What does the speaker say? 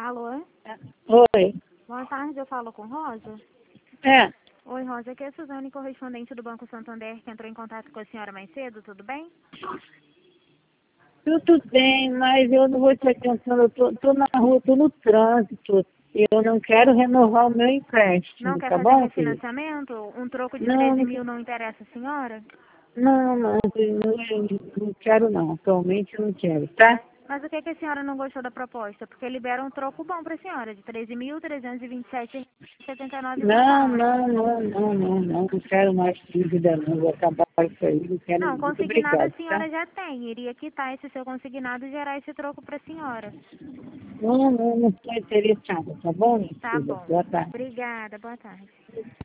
Alô? Oi. Boa tarde, eu falo com Rosa. É, Oi, Rosa, aqui é a Suzane, correspondente do Banco Santander, que entrou em contato com a senhora mais cedo, tudo bem? tudo bem, mas eu não vou te atenção, eu tô na rua, tô no trânsito. Eu não quero renovar o meu Não empréstimo, quer tá fazer bom, filho? refinanciamento? Um troco de Não, 13 não, mil não interessa a senhora? não quero não, atualmente eu não quero, tá? Mas o que, que a senhora não gostou da proposta? Porque libera um troco bom para a senhora, de Não, R$ 13.327,50. não, não, não, não, não quero mais dívida não, vou acabar isso aí, não quero Não, não. Muito consignado a obrigado, tá? senhora já tem. Iria quitar esse seu consignado e gerar esse troco para a senhora. Não estou interessada, tá bom, minha Tá filha? bom. Boa tarde. Obrigada, boa tarde.